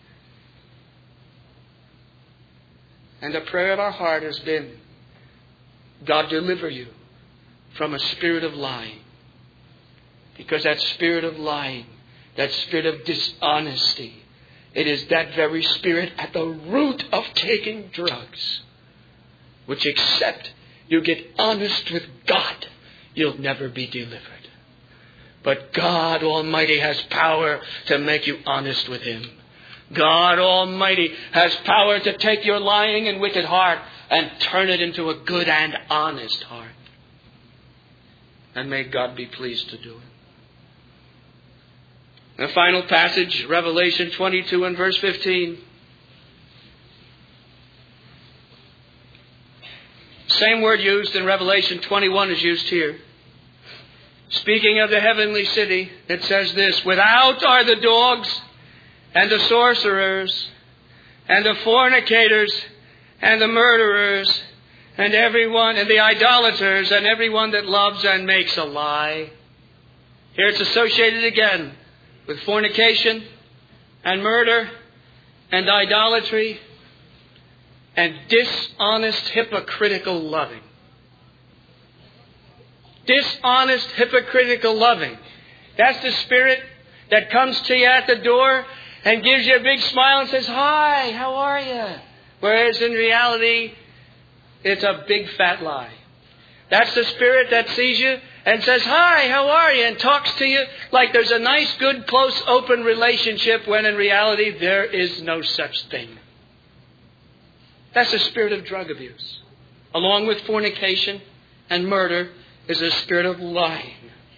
And the prayer of our heart has been, God, deliver you from a spirit of lying. Because that spirit of lying, that spirit of dishonesty, it is that very spirit at the root of taking drugs, which except you get honest with God, you'll never be delivered. But God Almighty has power to make you honest with Him. God Almighty has power to take your lying and wicked heart and turn it into a good and honest heart. And may God be pleased to do it. The final passage, Revelation 22 and verse 15. Same word used in Revelation 21 is used here. Speaking of the heavenly city, it says this: without are the dogs and the sorcerers and the fornicators and the murderers and everyone and the idolaters and everyone that loves and makes a lie. Here it's associated again with fornication and murder and idolatry and dishonest, hypocritical loving. Dishonest, hypocritical loving. That's the spirit that comes to you at the door and gives you a big smile and says, "Hi, how are you?" Whereas in reality, it's a big fat lie. That's the spirit that sees you and says, "Hi, how are you?" and talks to you like there's a nice, good, close, open relationship when in reality there is no such thing. That's the spirit of drug abuse. Along with fornication and murder is a spirit of lying.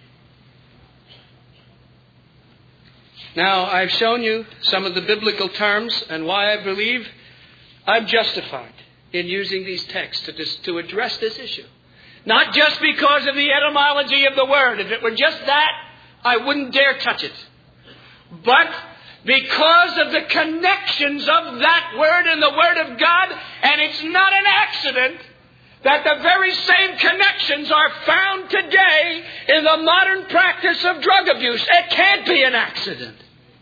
Now, I've shown you some of the biblical terms and why I believe I'm justified in using these texts to address this issue. Not just because of the etymology of the word. If it were just that, I wouldn't dare touch it. But because of the connections of that word and the Word of God, and it's not an accident that the very same connections are found today in the modern practice of drug abuse. It can't be an accident.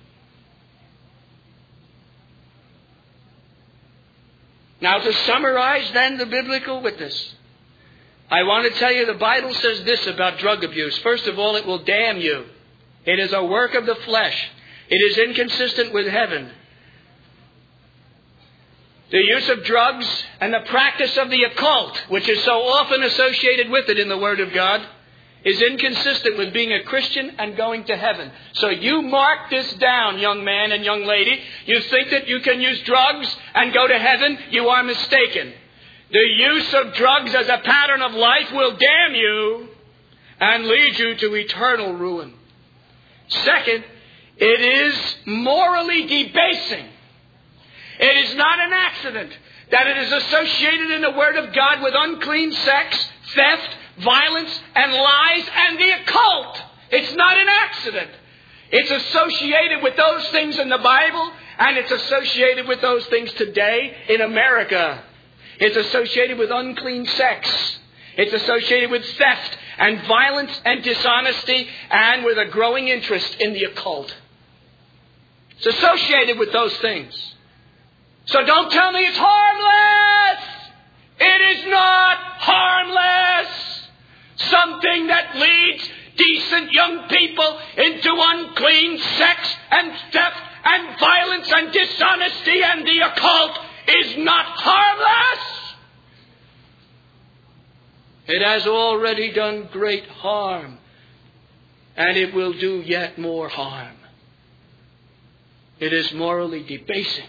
Now, to summarize then the biblical witness, I want to tell you the Bible says this about drug abuse. First of all, it will damn you. It is a work of the flesh. It is inconsistent with heaven. The use of drugs and the practice of the occult, which is so often associated with it in the Word of God, is inconsistent with being a Christian and going to heaven. So you mark this down, young man and young lady. You think that you can use drugs and go to heaven? You are mistaken. The use of drugs as a pattern of life will damn you and lead you to eternal ruin. Second, it is morally debasing. It is not an accident that it is associated in the Word of God with unclean sex, theft, violence, and lies, and the occult. It's not an accident. It's associated with those things in the Bible, and it's associated with those things today in America. It's associated with unclean sex. It's associated with theft and violence and dishonesty, and with a growing interest in the occult. It's associated with those things. So don't tell me it's harmless. It is not harmless. Something that leads decent young people into unclean sex and theft and violence and dishonesty and the occult is not harmless. It has already done great harm, and it will do yet more harm. It is morally debasing.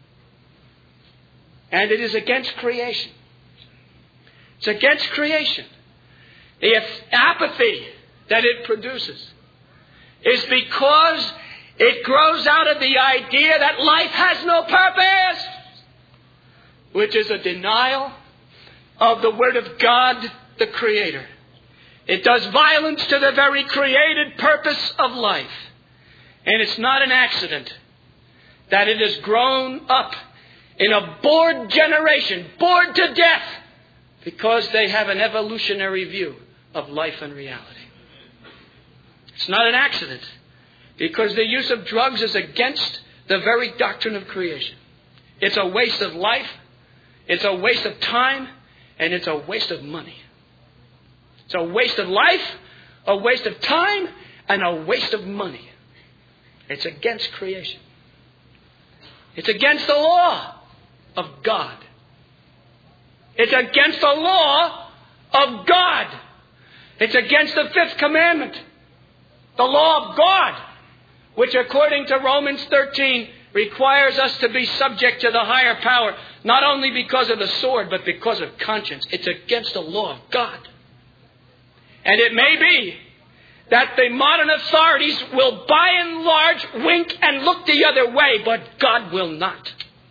And it is against creation. It's against creation. The apathy that it produces is because it grows out of the idea that life has no purpose, which is a denial of the Word of God, the Creator. It does violence to the very created purpose of life. And it's not an accident that it has grown up in a bored generation, bored to death, because they have an evolutionary view of life and reality. It's not an accident, because the use of drugs is against the very doctrine of creation. It's a waste of life, it's a waste of time, and it's a waste of money. It's a waste of life, a waste of time, and a waste of money. It's against creation. It's against the law of God. It's against the law of God. It's against the fifth commandment, the law of God, which according to Romans 13 requires us to be subject to the higher power, not only because of the sword, but because of conscience. It's against the law of God. And it may be that the modern authorities will by and large wink and look the other way, but God will not.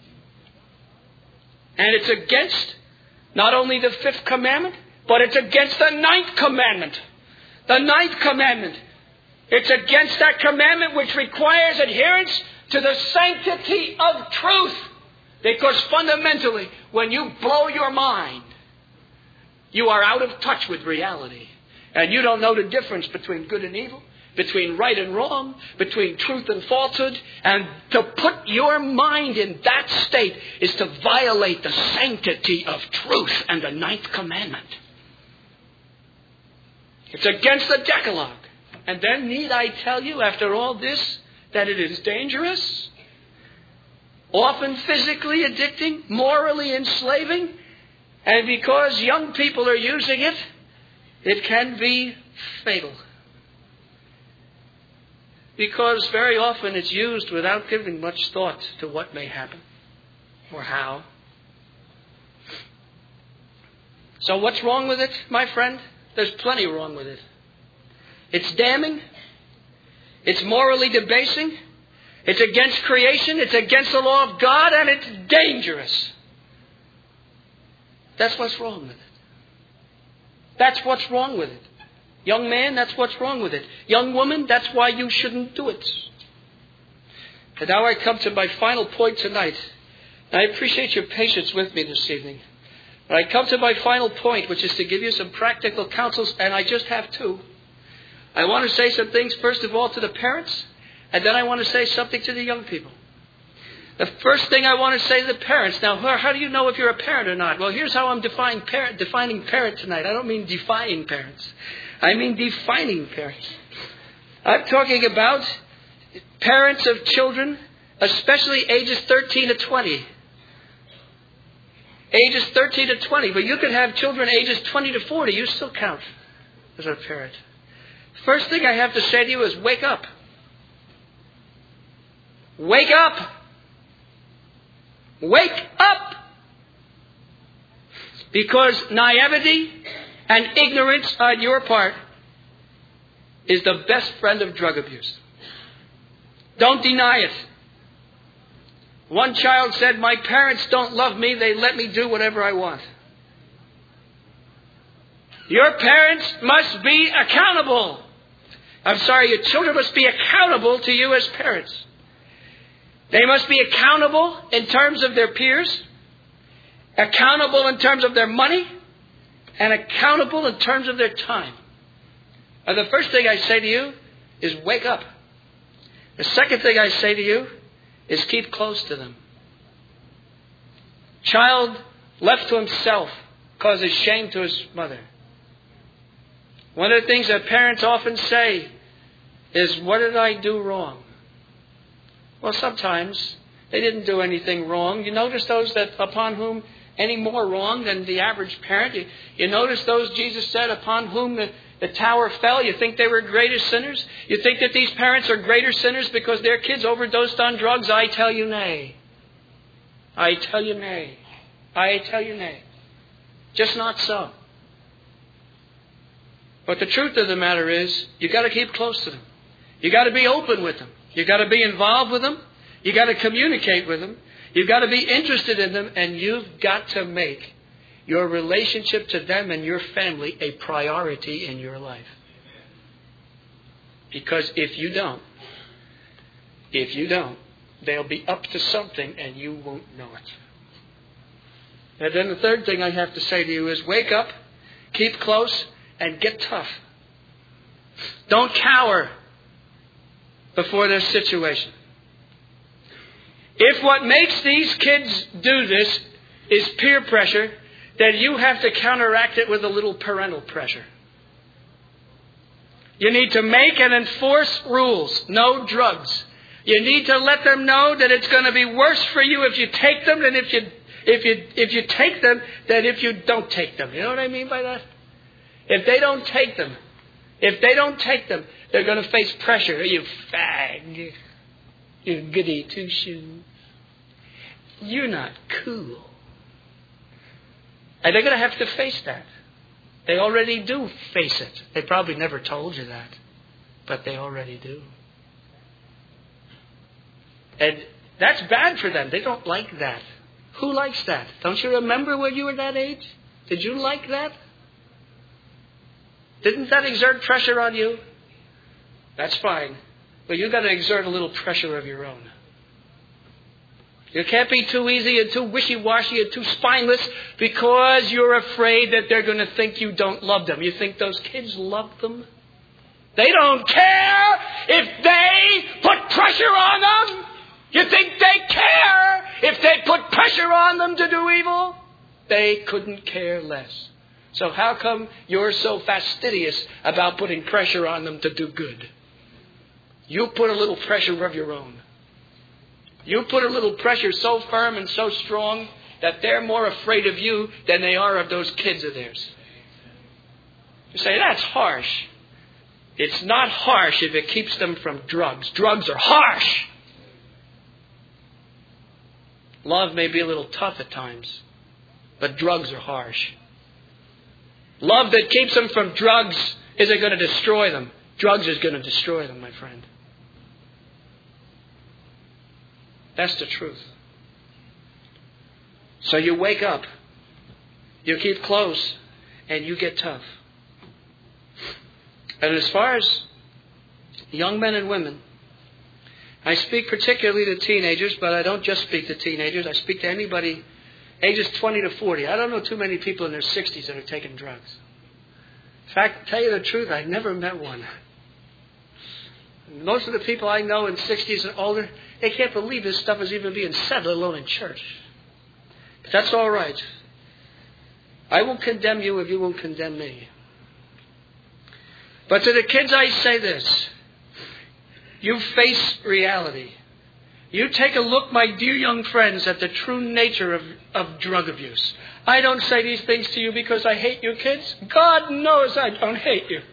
And it's against not only the 5th commandment, but it's against the 9th commandment. The 9th commandment. It's against that commandment which requires adherence to the sanctity of truth. Because fundamentally, when you blow your mind, you are out of touch with reality. And you don't know the difference between good and evil, between right and wrong, between truth and falsehood. And to put your mind in that state is to violate the sanctity of truth and the 9th commandment. It's against the Decalogue. And then need I tell you, after all this, that it is dangerous, often physically addicting, morally enslaving, and because young people are using it, it can be fatal. Because very often it's used without giving much thought to what may happen or how. So what's wrong with it, my friend? There's plenty wrong with it. It's damning. It's morally debasing. It's against creation. It's against the law of God. And it's dangerous. That's what's wrong with it. That's what's wrong with it. Young man, that's what's wrong with it. Young woman, that's why you shouldn't do it. And now I come to my final point tonight. And I appreciate your patience with me this evening. But I come to my final point, which is to give you some practical counsels, and I just have two. I want to say some things, first of all, to the parents, and then I want to say something to the young people. The first thing I want to say to the parents. Now, how do you know if you're a parent or not? Well, here's how I'm defining parent tonight. I don't mean defying parents. I mean defining parents. I'm talking about parents of children, especially ages 13 to 20. Ages 13 to 20. But you could have children ages 20 to 40. You still count as a parent. First thing I have to say to you is wake up. Wake up. Wake up! Because naivety and ignorance on your part is the best friend of drug abuse. Don't deny it. One child said, my parents don't love me, they let me do whatever I want. Your parents must be accountable. Your children must be accountable to you as parents. They must be accountable in terms of their peers, accountable in terms of their money, and accountable in terms of their time. And the first thing I say to you is wake up. The second thing I say to you is keep close to them. Child left to himself causes shame to his mother. One of the things that parents often say is, what did I do wrong? Well, sometimes they didn't do anything wrong. You notice those that upon whom any more wrong than the average parent. You notice those, Jesus said, upon whom the tower fell. You think they were greater sinners? You think that these parents are greater sinners because their kids overdosed on drugs? I tell you nay. I tell you nay. I tell you nay. Just not so. But the truth of the matter is, you got to keep close to them. You got to be open with them. You got to be involved with them. You got to communicate with them. You've got to be interested in them, and you've got to make your relationship to them and your family a priority in your life. Because if you don't, they'll be up to something and you won't know it. And then the third thing I have to say to you is wake up, keep close, and get tough. Don't cower before their situation. If what makes these kids do this is peer pressure, then you have to counteract it with a little parental pressure. You need to make and enforce rules. No drugs. You need to let them know that it's going to be worse for you if you take them than if you take them than if you don't take them. You know what I mean by that? If they don't take them, they're going to face pressure. You fag. You goody two-shoes. You're not cool. And they're going to have to face that. They already do face it. They probably never told you that, but they already do. And that's bad for them. They don't like that. Who likes that? Don't you remember when you were that age? Did you like that? Didn't that exert pressure on you? That's fine. But you've got to exert a little pressure of your own. You can't be too easy and too wishy-washy and too spineless because you're afraid that they're going to think you don't love them. You think those kids love them? They don't care if they put pressure on them. You think they care if they put pressure on them to do evil? They couldn't care less. So how come you're so fastidious about putting pressure on them to do good? You put a little pressure of your own. You put a little pressure so firm and so strong that they're more afraid of you than they are of those kids of theirs. You say, that's harsh. It's not harsh if it keeps them from drugs. Drugs are harsh. Love may be a little tough at times, but drugs are harsh. Love that keeps them from drugs isn't going to destroy them. Drugs is going to destroy them, my friend. That's the truth. So you wake up, you keep close, and you get tough. And as far as young men and women, I speak particularly to teenagers, but I don't just speak to teenagers. I speak to anybody ages 20 to 40. I don't know too many people in their 60s that are taking drugs. In fact, to tell you the truth, I've never met one. Most of the people I know in 60s and older, they can't believe this stuff is even being said, let alone in church. But that's all right. I won't condemn you if you won't condemn me. But to the kids I say this. You face reality. You take a look, my dear young friends, at the true nature of drug abuse. I don't say these things to you because I hate you kids. God knows I don't hate you.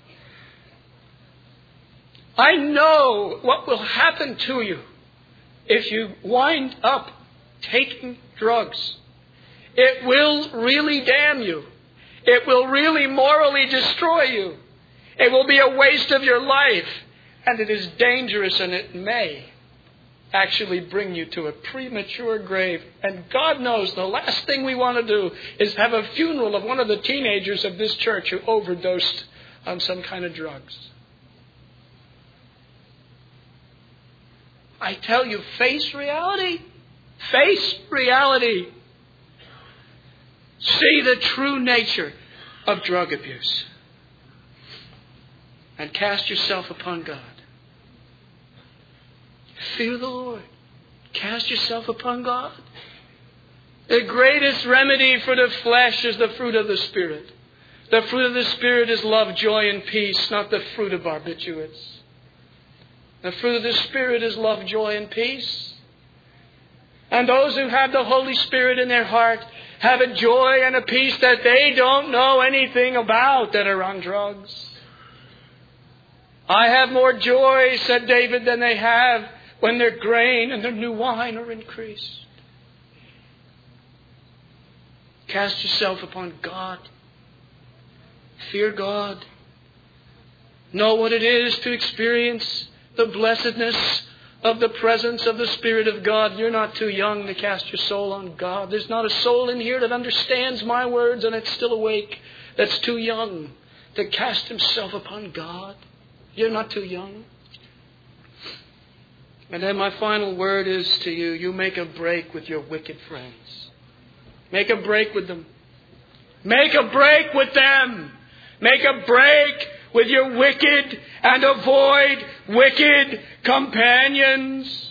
I know what will happen to you if you wind up taking drugs. It will really damn you. It will really morally destroy you. It will be a waste of your life. And it is dangerous, and it may actually bring you to a premature grave. And God knows the last thing we want to do is have a funeral of one of the teenagers of this church who overdosed on some kind of drugs. I tell you, face reality. Face reality. See the true nature of drug abuse. And cast yourself upon God. Fear the Lord. Cast yourself upon God. The greatest remedy for the flesh is the fruit of the Spirit. The fruit of the Spirit is love, joy, and peace, not the fruit of barbiturates. The fruit of the Spirit is love, joy, and peace. And those who have the Holy Spirit in their heart have a joy and a peace that they don't know anything about that are on drugs. I have more joy, said David, than they have when their grain and their new wine are increased. Cast yourself upon God. Fear God. Know what it is to experience the blessedness of the presence of the Spirit of God. You're not too young to cast your soul on God. There's not a soul in here that understands my words and it's still awake that's too young to cast himself upon God. You're not too young. And then my final word is to you, you make a break with your wicked friends. Make a break with them. Make a break with them. Make a break with your wicked and avoid wicked companions.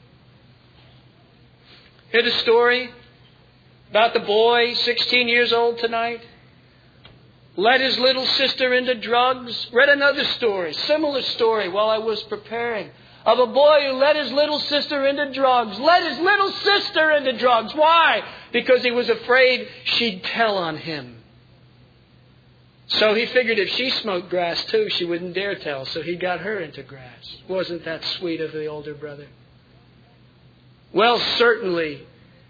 Heard a story about the boy, 16 years old tonight, led his little sister into drugs. Read another story, similar story while I was preparing, of a boy who led his little sister into drugs. Led his little sister into drugs. Why? Because he was afraid she'd tell on him. So he figured if she smoked grass too, she wouldn't dare tell. So he got her into grass. Wasn't that sweet of the older brother? Well, certainly,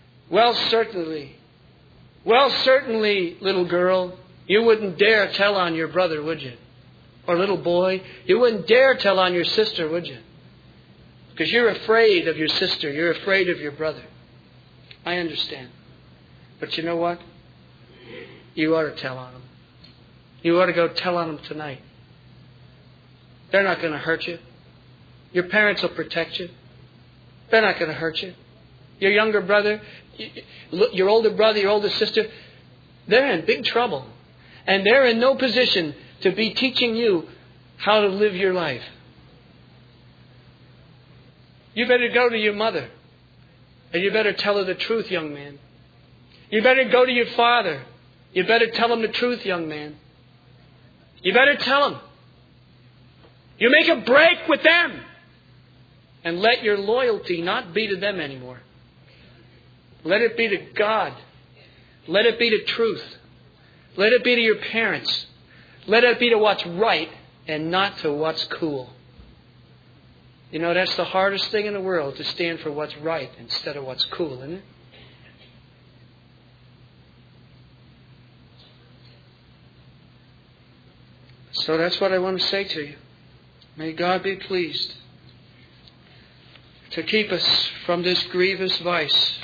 little girl, you wouldn't dare tell on your brother, would you? Or little boy, you wouldn't dare tell on your sister, would you? Because you're afraid of your sister. You're afraid of your brother. I understand. But you know what? You ought to tell on them. You ought to go tell on them tonight. They're not going to hurt you. Your parents will protect you. They're not going to hurt you. Your younger brother, your older brother, your older sister, they're in big trouble. And they're in no position to be teaching you how to live your life. You better go to your mother. And you better tell her the truth, young man. You better go to your father. You better tell him the truth, young man. You better tell him. You make a break with them. And let your loyalty not be to them anymore. Let it be to God. Let it be to truth. Let it be to your parents. Let it be to what's right and not to what's cool. You know, that's the hardest thing in the world, to stand for what's right instead of what's cool, isn't it? So that's what I want to say to you. May God be pleased to keep us from this grievous vice.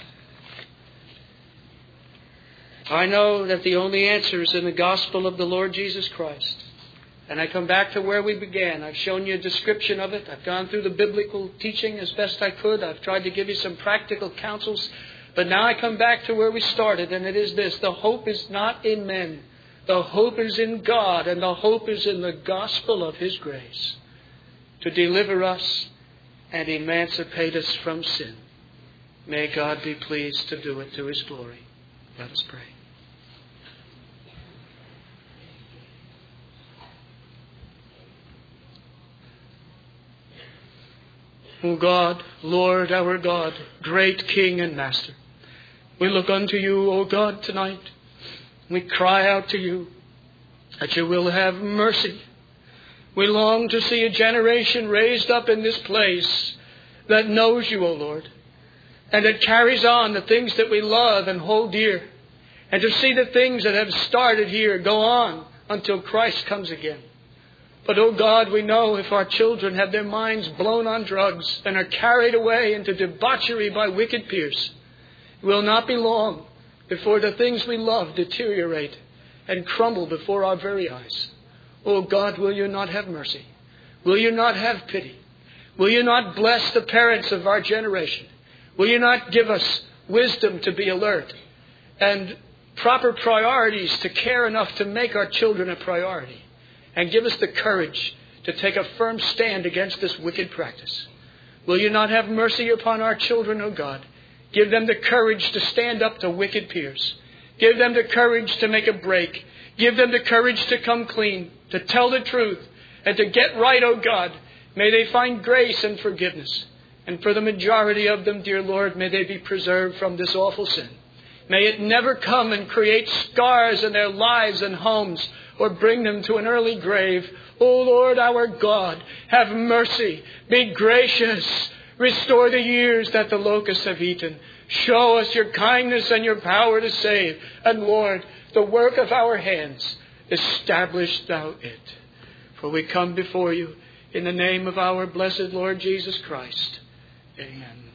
I know that the only answer is in the gospel of the Lord Jesus Christ. And I come back to where we began. I've shown you a description of it. I've gone through the biblical teaching as best I could. I've tried to give you some practical counsels. But now I come back to where we started, and it is this. The hope is not in men. The hope is in God, and the hope is in the gospel of His grace to deliver us and emancipate us from sin. May God be pleased to do it to His glory. Let us pray. O God, Lord our God, great King and Master, we look unto you, O God, tonight. We cry out to you that you will have mercy. We long to see a generation raised up in this place that knows you, O Lord, and that carries on the things that we love and hold dear, and to see the things that have started here go on until Christ comes again. But, oh God, we know if our children have their minds blown on drugs and are carried away into debauchery by wicked peers, it will not be long before the things we love deteriorate and crumble before our very eyes. Oh God, will you not have mercy? Will you not have pity? Will you not bless the parents of our generation? Will you not give us wisdom to be alert and proper priorities to care enough to make our children a priority? And give us the courage to take a firm stand against this wicked practice. Will you not have mercy upon our children, O God? Give them the courage to stand up to wicked peers. Give them the courage to make a break. Give them the courage to come clean, to tell the truth, and to get right, O God. May they find grace and forgiveness. And for the majority of them, dear Lord, may they be preserved from this awful sin. May it never come and create scars in their lives and homes, or bring them to an early grave. O Lord our God, have mercy. Be gracious. Restore the years that the locusts have eaten. Show us your kindness and your power to save. And Lord, the work of our hands, establish thou it. For we come before you in the name of our blessed Lord Jesus Christ. Amen.